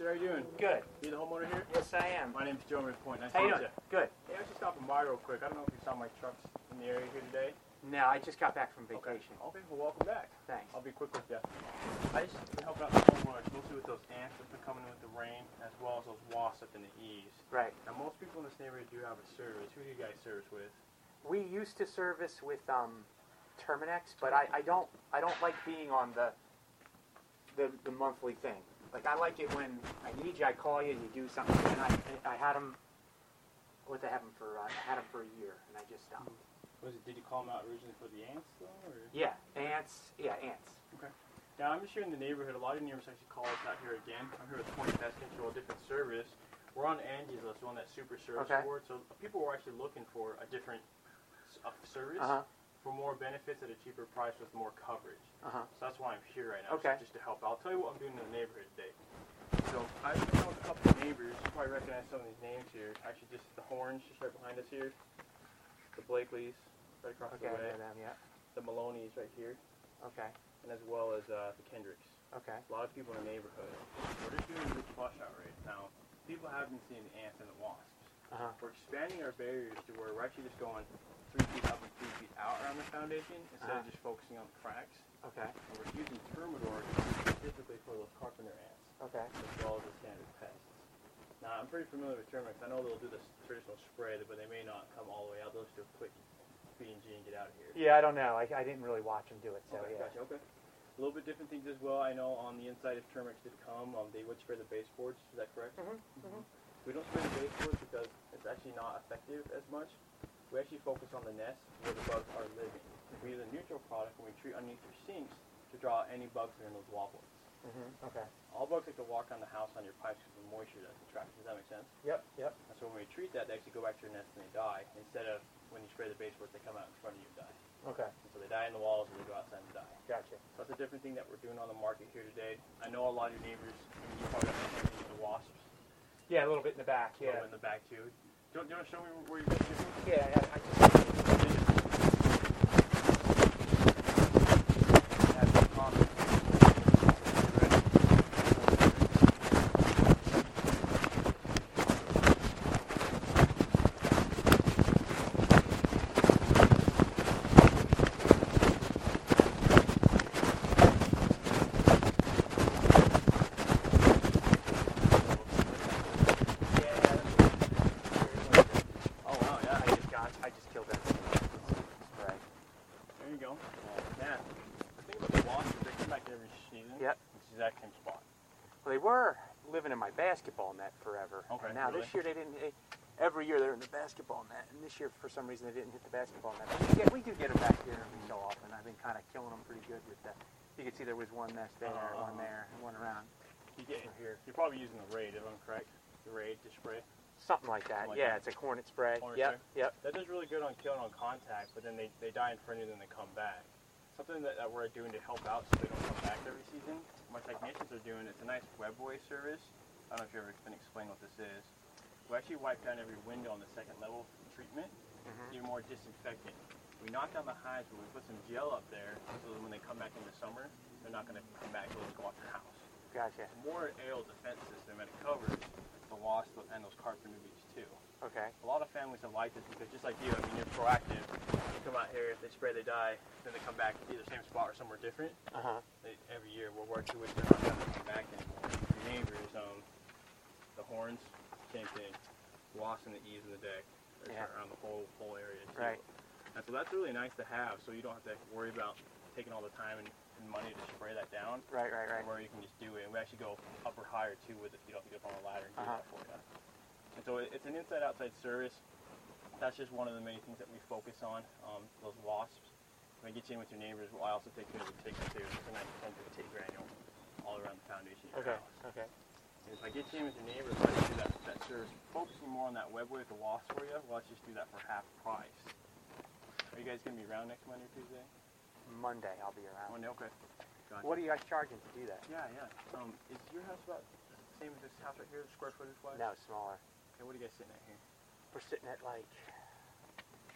sir. How you doing? Good. You the homeowner here? Yes, I am. My name's Joe Point. Nice How to you meet doing? you. Good. Hey, I was just stopping by real quick. I don't know if you saw my trucks in the area here today. No, I just got back from vacation. Okay, well, welcome back. Thanks. I'll be quick with you. I just been helping out the homeowners, mostly with those ants that have been coming in with the rain, as well as those wasps up in the eaves. Right. Now, most people in this neighborhood do have a service. Who do you guys service with? We used to service with Terminex, but I don't like being on the monthly thing. Like, I like it when I need you, I call you, you do something, and I had them. What did I have them for? I had them for a year, and I just stopped. Did you call them out originally for the ants, though? Or? Yeah, ants. Yeah, ants. Okay. Now, I'm just here in the neighborhood. A lot of neighbors actually call us out here again. I'm here with Point Pest Control, a different service. We're on Angie's list, we're on that super service award. So people were actually looking for a different service for more benefits at a cheaper price with more coverage. So that's why I'm here right now, just to help. I'll tell you what I'm doing in the neighborhood today. So I've been with a couple of neighbors. You probably recognize some of these names here. Actually, just the Horns, just right behind us here. The Blakeleys, right across the way. Them, yeah. The Maloneys right here. Okay. And as well as the Kendricks. Okay. A lot of people in the neighborhood. We're just doing a big flush out right now. People have been seeing the ants and the wasps. We're expanding our barriers to where we're actually just going 3 feet up and 3 feet out around the foundation instead of just focusing on the cracks. Okay. And we're using Termidor specifically for those carpenter ants. Okay. As well as the standard pests. Now, I'm pretty familiar with Termidor. I know they'll do the traditional spray, but they may not come all the way out. They'll just do a quick B&G and get out of here. Yeah, I don't know. I didn't really watch them do it, so yeah. Gotcha, okay. A little bit different things as well. I know on the inside, if termites did come, they would spray the baseboards. Is that correct? We don't spray the baseboards because it's actually not effective as much. We actually focus on the nest where the bugs are living. We use a neutral product when we treat underneath your sinks to draw out any bugs that are in those wobblers. Okay. All bugs like to walk on the house on your pipes because of the moisture that's attracted. Does that make sense? Yep. And so when we treat that, they actually go back to your nest and they die. Instead of when you spray the baseboards, they come out in front of you and die. Okay. And so they die in the walls and they go outside and die. Gotcha. So that's a different thing that we're doing on the market here today. I know a lot of your neighbors, you probably have the wasps. Yeah, a little bit in the back, A little bit in the back too. Do you want to show me where you guys are? Yeah, I just... They were living in my basketball net forever. Okay. And now this year they didn't. Every year they're in the basketball net, and this year for some reason they didn't hit the basketball net. But we do get them back here every so often. I've been kind of killing them pretty good with that. You can see there was one nest there, one there, and one around. Here. You're probably using the Raid, if I'm correct. The Raid to spray. Something like that. It's a Hornet spray. Yep. That does really good on killing on contact, but then they die in front of you and then they come back. Something that we're doing to help out so they don't come back every season. My technicians are doing, it's a nice webway service. I don't know if you've ever been explained what this is. We actually wipe down every window on the second level treatment, even more disinfecting. We knock down the hives, but we put some gel up there so that when they come back in the summer, they're not going to come back, they'll just go off your house. Gotcha. It's more an aerial defense system, and it covers the wasp and those carpenter bees too. Okay. A lot of families have liked this because just like you, I mean, you're proactive. You come out here, if they spray, they die, then they come back either same spot or somewhere different. Every year we're working with them, they're not going to come back anymore. Your neighbors, the Horns, same thing. Wasps in the eaves of the deck, around the whole area too. Right. And so that's really nice to have, so you don't have to worry about taking all the time and money to spray that down. Right. Where you can just do it. And we actually go up or higher too with it. You don't get up on a ladder and do that for you. And so it's an inside-outside service. That's just one of the many things that we focus on, those wasps. When I get you in with your neighbors, I also take care of the ticks too. It's a nice intensive tick granule all around the foundation of your house. Okay. And if I get you in with your neighbors, I do that service. Focusing more on that webway with the wasps for you, well, let's just do that for half price. Are you guys going to be around next Monday or Tuesday? Monday I'll be around. Monday, okay. Gotcha. What are you guys charging to do that? Yeah. Is your house about the same as this house right here, square footage wise? No, smaller. Okay, what are you guys sitting at here? We're sitting at like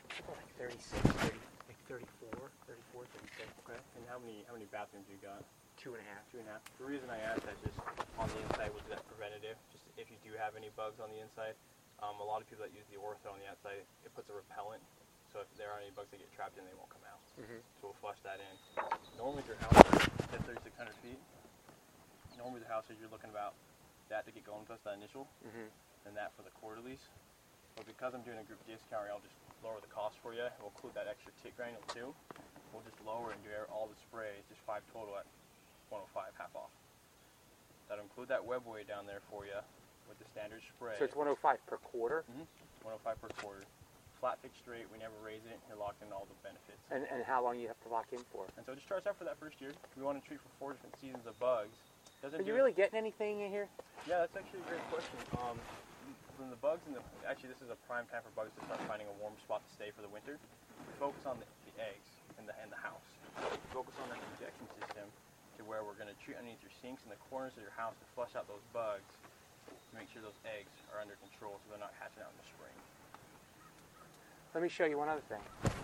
36, 34, 36. Okay. And how many bathrooms you got? 2.5. 2.5. The reason I asked that is just on the inside was that preventative. Just if you do have any bugs on the inside, a lot of people that use the ortho on the outside, it puts a repellent. So if there are any bugs that get trapped in, they won't come out. So we'll flush that in. Normally, if your house is at 3,600 feet, normally the houses you're looking about that to get going with us, the initial, and that for the quarterlies. But because I'm doing a group discount, I'll just lower the cost for you. We'll include that extra tick granule too. We'll just lower and do all the sprays, just 5 total at 105, half off. That'll include that webway down there for you with the standard spray. So it's 105 per quarter? 105 per quarter. Flat fixed rate, we never raise it. You're locked in all the benefits. And how long you have to lock in for? And so it just starts out for that first year. We want to treat for 4 different seasons of bugs. Are you really getting anything in here? Yeah, that's actually a great question. From the bugs, actually this is a prime time for bugs to start finding a warm spot to stay for the winter. We focus on the eggs and the house. We focus on that injection system to where we're going to treat underneath your sinks and the corners of your house to flush out those bugs to make sure those eggs are under control so they're not hatching out in the spring. Let me show you one other thing.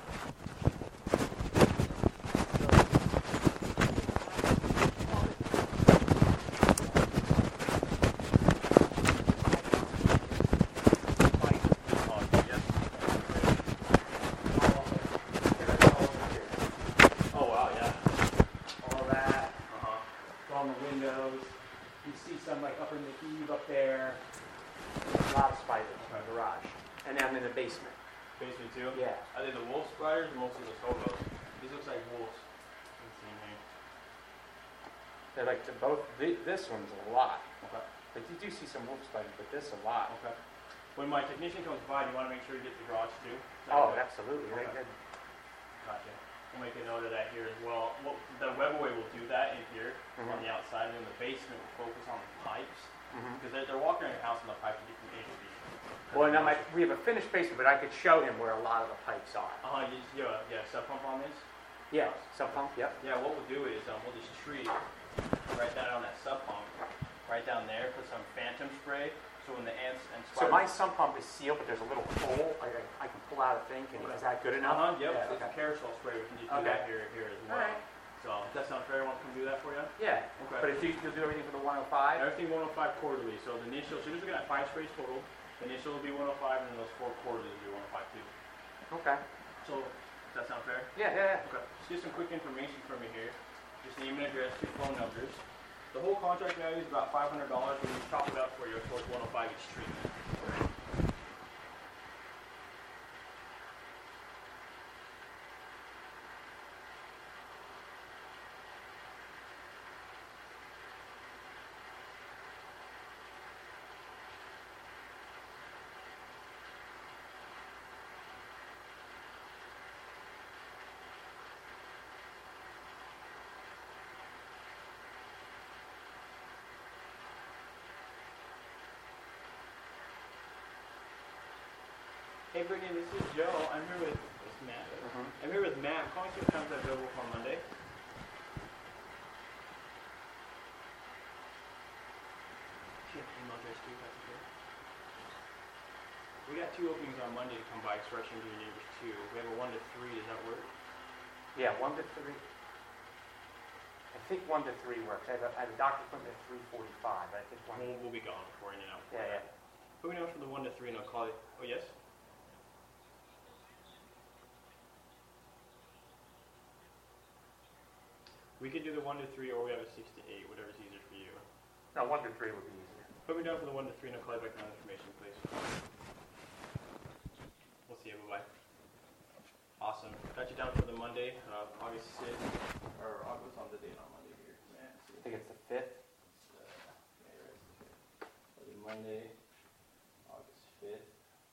Basement too? Yeah. Are they the wolf spiders or mostly the hobos? These looks like wolves. Let's see here. They're like both. This one's a lot. Okay. Like you do see some wolf spiders, but this a lot. Okay. When my technician comes by, you want to make sure you get the garage too? Oh, absolutely. Okay. Very good. Gotcha. We'll make a note of that here as well. The webaway will do that in here on the outside, and in the basement we'll focus on the pipes because they're walking around your house and the pipes are different A to B. Well, now we have a finished basement, but I could show him where a lot of the pipes are. Yeah, sub pump on this? Yeah, sub pump, yep. Yeah, what we'll do is we'll just treat right down on that sub pump, right down there, put some phantom spray, so when the ants and spiders... So my sump pump is sealed, but there's a little hole. I can pull out a thing. Is that good enough? Yep, yeah, it's a carousel spray. We can just do that here as well. All right. So, does that sound fair? Want to come do that for you? Yeah. Okay. But you'll do everything for the 105? Everything 105 quarterly. So the initial, so you're looking at 5 sprays total. The initial will be 105, and then those 4 quarterly will be 105 too. Okay. So, does that sound fair? Yeah. Okay. Just get some quick information from me here. Just name and address, 2 phone numbers. The whole contract value is about $500. We can chop it up for you towards 105 each treatment. Hey Brittany, this is Joe. I'm here with Matt. I'm here with Matt. I'm calling you times available for Monday. Do you have an email address too, if that's okay? We got 2 openings on Monday to come by expression to your neighbors too. We have a 1 to 3. Does that work? Yeah, 1 to 3. I think 1 to 3 works. I have a doctor appointment at 3:45. I think We'll be gone before in and out. Yeah. Put me down for the 1 to 3 and I'll call you. Oh, yes? We could do the 1 to 3 or we have a 6 to 8, whatever's easier for you. No, 1 to 3 would be easier. Put me down for the 1 to 3 and I'll call you back on information, please. We'll see you. Bye-bye. Awesome. Got you down for the Monday, August 6th. Or what's on the date on Monday here? I think it's the 5th. It'll be Monday, August 5th.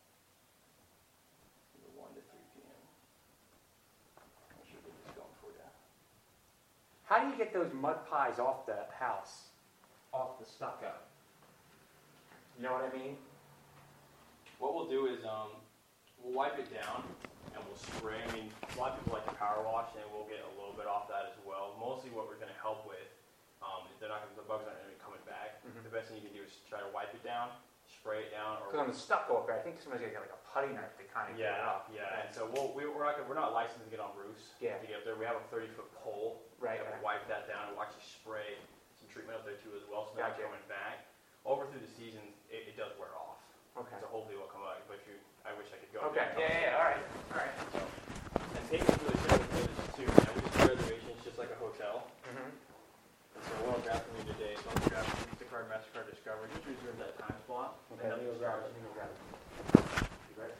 The 1 to 3 p.m. I should get this going for you. How do you get those mud pies off the house? Off the stucco? You know what I mean? What we'll do is we'll wipe it down and we'll spray. I mean, a lot of people like to power wash and we'll get a little bit off that as well. Mostly what we're going to help with, the bugs aren't going to be coming back. The best thing you can do is try to wipe it down, spray it down, or Because on the stucco up there, I think somebody's gonna get like a putty knife to kind of get it up. Yeah. And so we're not licensed to get on roofs. Yeah. To get up there, we have a 30-foot pole. Right. We have to wipe that down and we'll actually spray some treatment up there too as well. So they're not coming back. Over through the season, it does wear off. Okay. So hopefully we'll come out. But I wish I could go. Okay. Yeah. All right. So, and taking really simple with this too. We just do reservations just like a hotel. Mm-hmm. And so what I'll grab from you today, so I'll grab Instacart, MasterCard, Discover. Just reserve that time slot. Okay. Let me go grab it. You ready?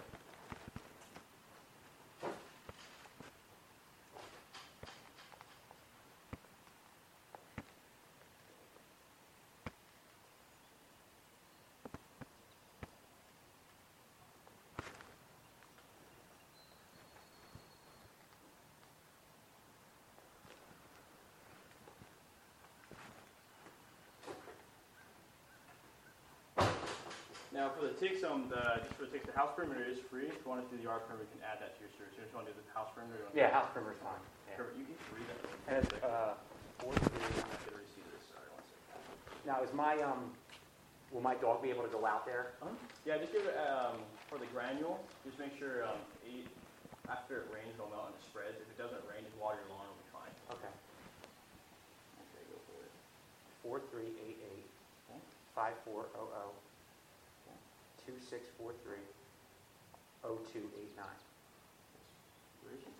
Now for the ticks, the house perimeter is free. If you want to do the yard perimeter, you can add that to your search. So if you want to do the house perimeter, Yeah, house perimeter's fine. Yeah. Perfect. You can read that. And it's, I'm not going to receive this. Sorry, one second. now is my will my dog be able to go out there? Yeah, just give it for the granule. Just make sure after it rains, it'll melt and it spreads. If it doesn't rain, just water your lawn, it'll be fine. Okay. Okay, go for it. 4388 5400 2643 0289. Where is it?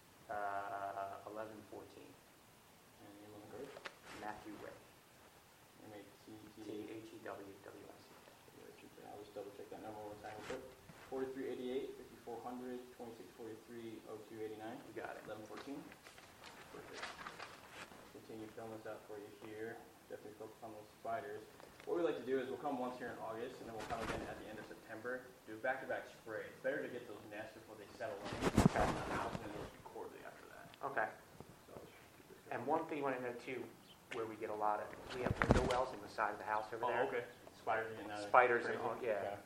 1114. And name on the card? Matthew Way. MATTHEWWS. THEWSC. I'll just double check that number one more time. 4388 5400 2643 0289. You got it. 1114. Perfect. Continue filling this out for you here. Definitely focus on those spiders. What we like to do is we'll come once here in August, and then we'll come again at the end of September. Do back-to-back spray. It's better to get those nests before they settle in the house, and then those quarterly after that. Okay. So let's keep this going. And one thing you want to know too, where we get a lot of, we have window wells on the side of the house over there. Oh, okay. Spiders are getting out of Spiders crazy. and yeah. Okay.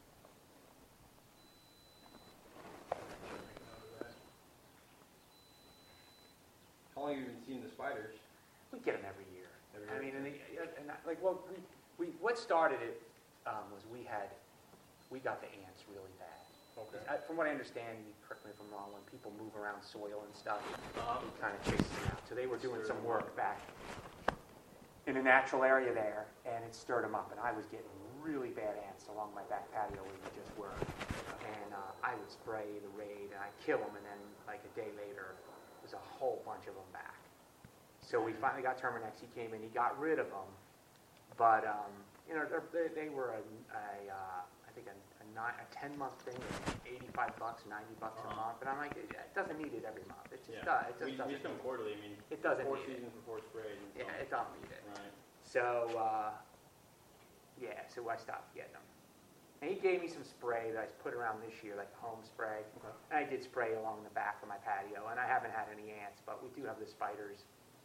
How long have you been seeing the spiders? We get them every year. Every I year? mean, what started it was we got the ants really bad. Okay. From what I understand, you correct me if I'm wrong, when people move around soil and stuff, Uh-huh. it kind of chases them out. So they were doing some work back in a natural area there, and it stirred them up. And I was getting really bad ants along my back patio where we just were. And I would spray the raid, and I'd kill them, and then like a day later, there's a whole bunch of them back. So we finally got Terminex. He came in, he got rid of them, but they were I think a 10-month thing, $85, $90 a month, and I'm like, it doesn't need it every month. It just does. It just doesn't. We just come quarterly. I mean, it doesn't four need seasons before spray. Yeah, it don't need it. Right. So so I stopped getting them. And he gave me some spray that I put around this year, like home spray. Okay. And I did spray along the back of my patio, and I haven't had any ants, but we do have the spiders.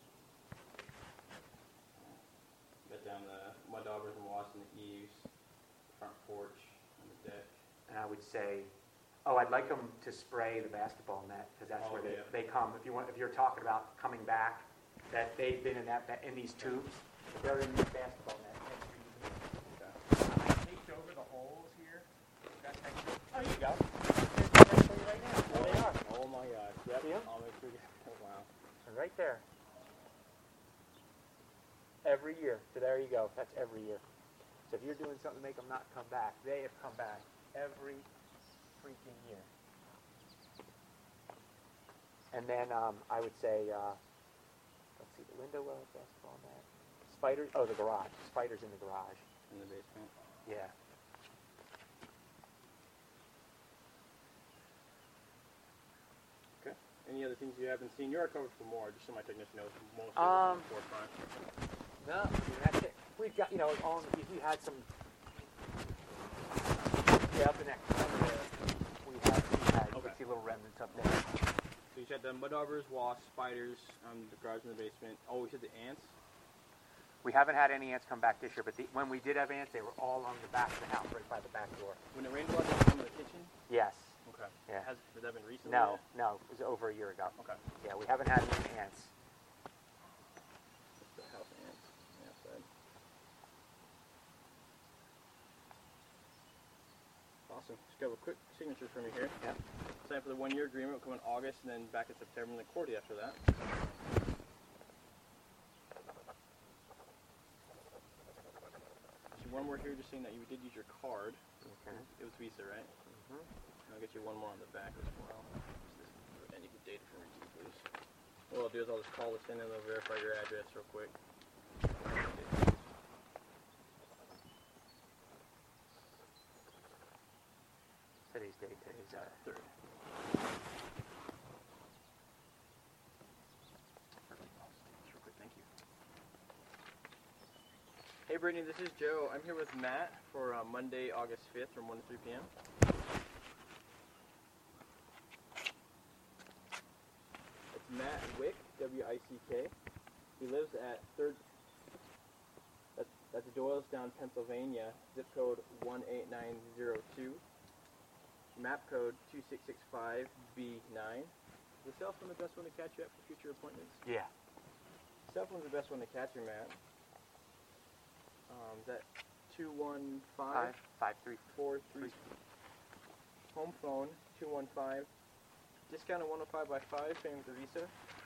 Got down the mud daubers and wasps in the eaves, the front porch, and the deck. And I would say, I'd like them to spray the basketball net, because that's where they come. If you're talking about coming back, that they've been in these tubes, they're in this basketball net. I taped over the holes here. Oh, you go. Right now. There they are. Oh my gosh. Yep. See 'em? I'll make sure oh, wow. Right there. Every year. So there you go. That's every year. So if you're doing something to make them not come back, they have come back every freaking year. And then I would say, let's see, the window well, basketball net. Spiders, the garage. Spiders in the garage. In the basement. Yeah. Okay. Any other things you haven't seen? You're covered for more, just so my technician knows most of the forefront. No, I mean, that's it. We've got, we had some, up the next one there, we had you can see little remnants up there. So you said the mud daubers, wasps, spiders, the garage in the basement. Oh, we said the ants? We haven't had any ants come back this year, but when we did have ants, they were all along the back of the house, right by the back door. When it rained a lot, did they come in the kitchen? Yes. Okay. Yeah. Has that been recently? No, it was over a year ago. Okay. Yeah, we haven't had any ants. The house ants on the outside. Awesome. Just got a quick signature from you here. Yep. Sign for the 1-year agreement. Will come in August and then back in September and then quarterly after that. So one more here, just saying that you did use your card. Okay. It was Visa, right? Mm-hmm. I'll get you one more on the back as well. And you can date it for me too, please. What I'll do is I'll just call this in and they'll verify your address real quick. Today's date is 3rd. Real quick, thank you. Hey Brittany, this is Joe. I'm here with Matt for Monday, August 5th from 1 to 3 p.m. It's Matt Wick, W-I-C-K. He lives at 3rd, that's Doylestown, Pennsylvania, zip code 18902. Map code 2665B9. Is the cell phone the best one to catch you at for future appointments? Yeah. Cell phone's the best one to catch you, Matt. Is that 215 553. Home phone 215. Discount of 105 by 5, paying with the Visa.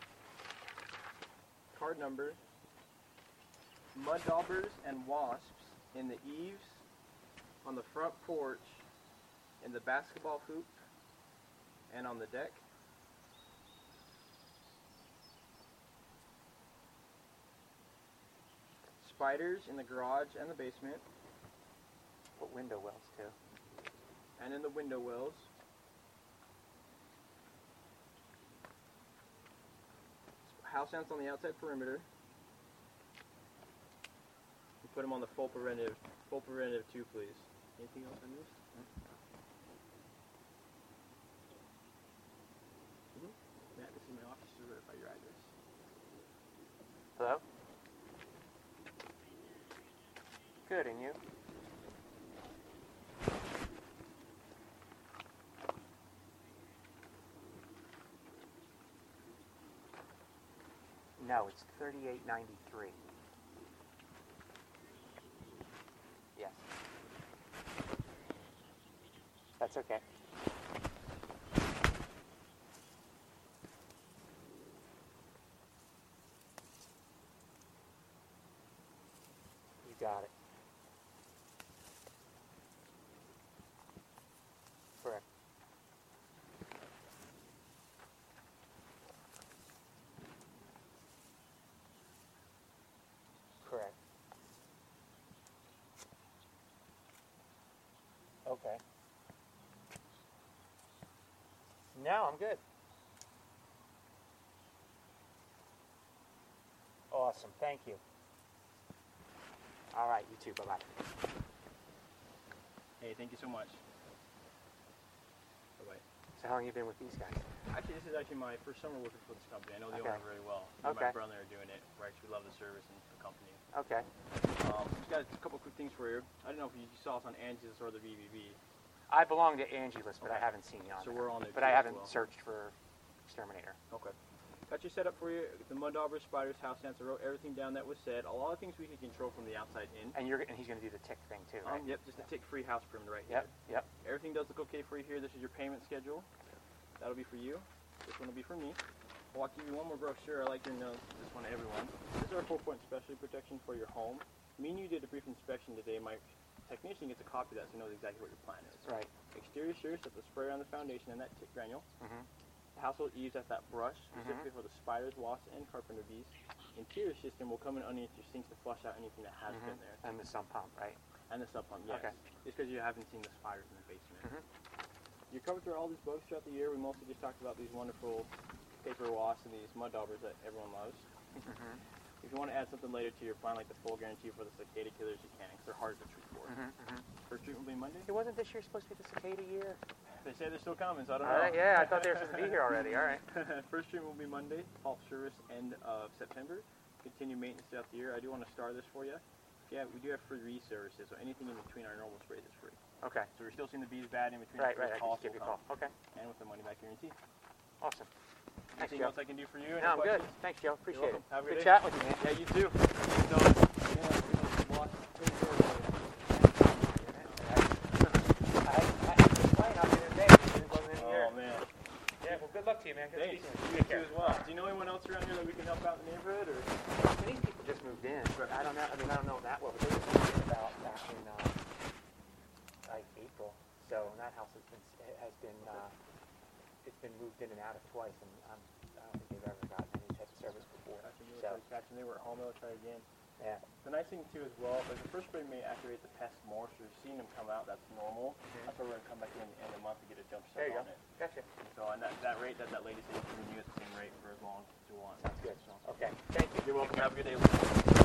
Card number. Mud daubers and wasps in the eaves, on the front porch, in the basketball hoop, and on the deck. Spiders in the garage and the basement. Put window wells too. And in the window wells. House ants on the outside perimeter. You put them on the full preventive too, please. Anything else I missed? Matt, this is my office to verify your address. Hello? Good, and you? No, it's 3893. Yes. That's okay. You got it. Correct. Correct. Okay. No, I'm good. Awesome. Thank you. All right, you too. Bye-bye. Hey, thank you so much. Bye-bye. So how long have you been with these guys? Actually, this is actually my first summer working for this company. I know the Okay. owner very well. Me and Okay. my brother are doing it. We actually love the service and the company. Okay. Just got a couple quick things for you. I don't know if you saw us on Angie's or the BBB. I belong to Angie List, but I Okay. haven't seen you on So there. we're on there But too I as haven't well. searched for Exterminator. Okay. Got you set up for you. The mud daubers, spiders, house ants. I wrote everything down that was said. A lot of things we can control from the outside in. And he's going to do the tick thing too, right? Yep, just a tick-free house perimeter right Yep. here. Yep. Everything does look okay for you here. This is your payment schedule. That'll be for you. This one will be for me. I'll give you one more brochure. I like your notes. This one to everyone. This is our 4-point specialty protection for your home. Me and you did a brief inspection today. My technician gets a copy of that so he knows exactly what your plan is. Right. Exterior shears, that's the spray on the foundation and that tick granule. Mm-hmm. The household eaves, that's that brush, specifically for the spiders, wasps, and carpenter bees. Interior system will come in underneath your sinks to flush out anything that has been there. And the sump pump, right? And the sub pump, yes. Okay. Just because you haven't seen the spiders in the basement. Mhm. You covered through all these bugs throughout the year. We mostly just talked about these wonderful paper wasps and these mud daubers that everyone loves. Mm-hmm. If you want to add something later to your plan, like the full guarantee for the cicada killers, you can, because they're hard to treat for. First treatment will be Monday. It wasn't this year supposed to be the cicada year? They say they're still coming, so I don't All know. right, yeah, I thought they were supposed to be here already. All right. First treatment will be Monday. Fall service end of September. Continue maintenance throughout the year. I do want to star this for you. Yeah, we do have free reservices, so anything in between our normal sprays is free. Okay. So we're still seeing the bees bad in between. Right, the right. I calls just give you a will call. come. Okay. And with the money back guarantee. Awesome. Thanks, Anything Joe. else I can do for you? Any No, I'm good. questions? Thanks, Joe. Appreciate welcome. it. Have a Good good day. chat with you, man. Yeah, you too. So, I that house has been it's been moved in and out of twice, and I don't think they've ever gotten any type of service before. They were at home, they'll try again. Yeah. The nice thing too as well, like the first spray may activate the pest more, so you're seeing them come out, that's normal. That's why we're going to come back in a month to get a jump start on it. Gotcha. So and that rate that lady said you can renew at the same rate for as long as you want. Sounds good. So, Okay, thank you. you're welcome. Have a good day.